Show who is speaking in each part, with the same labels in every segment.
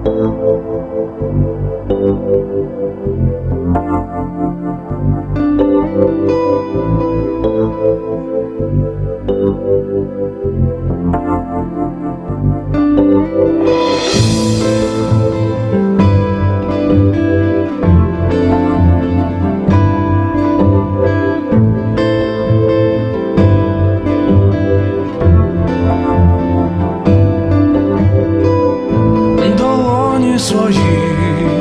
Speaker 1: Свої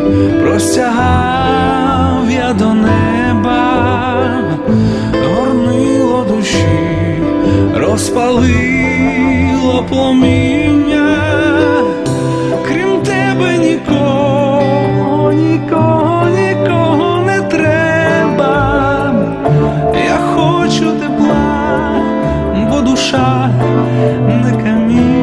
Speaker 1: простягав я до неба, горнило душі, розпалило пломіння. Крім тебе нікого, нікого, нікого не треба. Я хочу тепла, бо душа не каміння.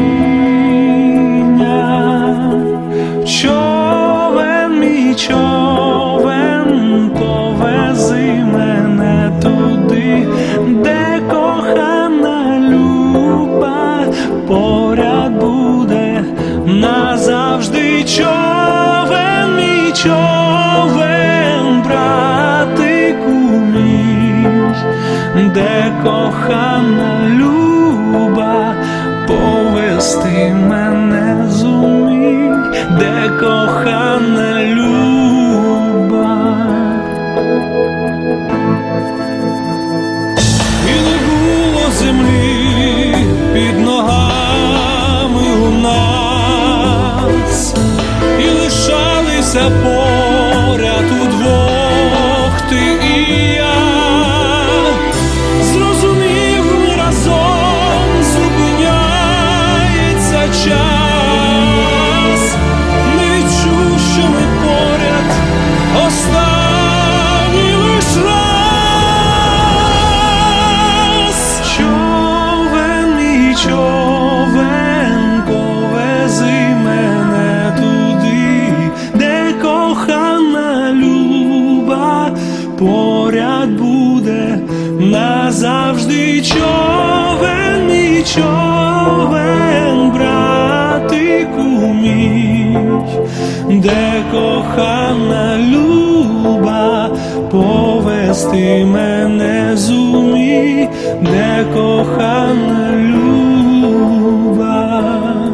Speaker 1: Човен, мій човен, повези мене туди, де кохана люба поряд буде назавжди. Човен, мій човен, братику мій, де кохана люба повести мене зумій, де кохана люба. І не було землі під ногами у нас, і лишалися поряд удвох ти і я. Зрозумів, ми разом зупиняється час, не відчув, що ми поряд останній лиш раз. Човен, мій човен, повези мене туди, де кохана люба поряд буде назавжди. Човен, мій човен, братику мій, де кохана люба повести мене зумій, де кохана люба.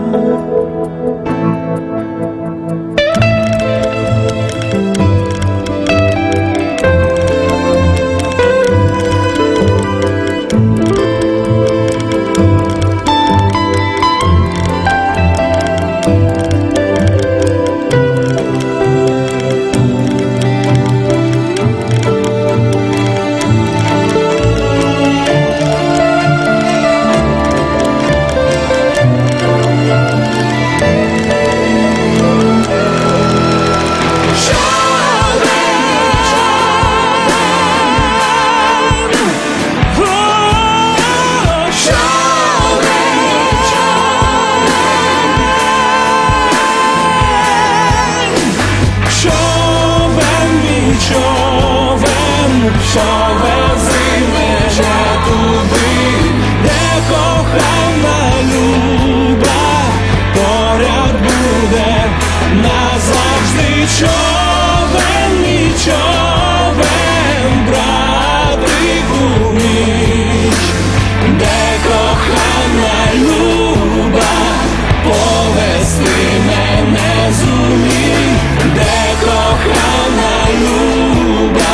Speaker 1: Повези мене туди, де кохана люба поряд буде назавжди. Човен, мій човен, братику мій, де кохана люба повести мене зумій, де кохана люба,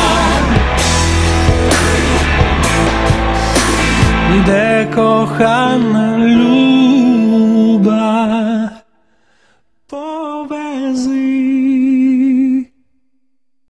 Speaker 1: де кохана люба.